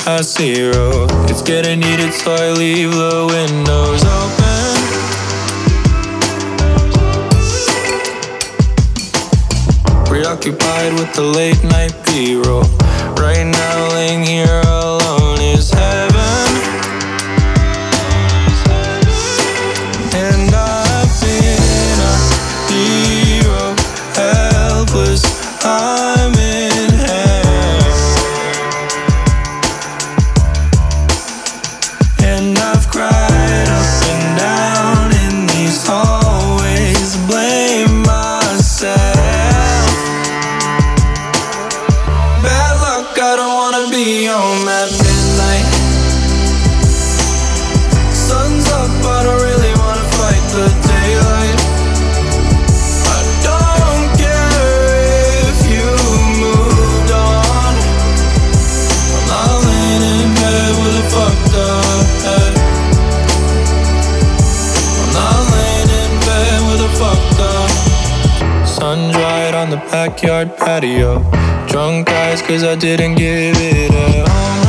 past zero. It's getting heated, so I leave the windows open. Preoccupied with the late night B-roll. Right now laying here alone is heaven. And I've been a hero, helpless, I'm in hell. And I've cried up and down in these hallways, blame myself. Bad luck, I don't wanna be home at midnight. Sun's up, I don't really wanna fight the daylight. I don't care if you moved on. I'm not laying in bed with a fucked up head. I'm not laying in bed with a fucked up. Sun dried on the backyard patio. Drunk eyes cause I didn't give it a home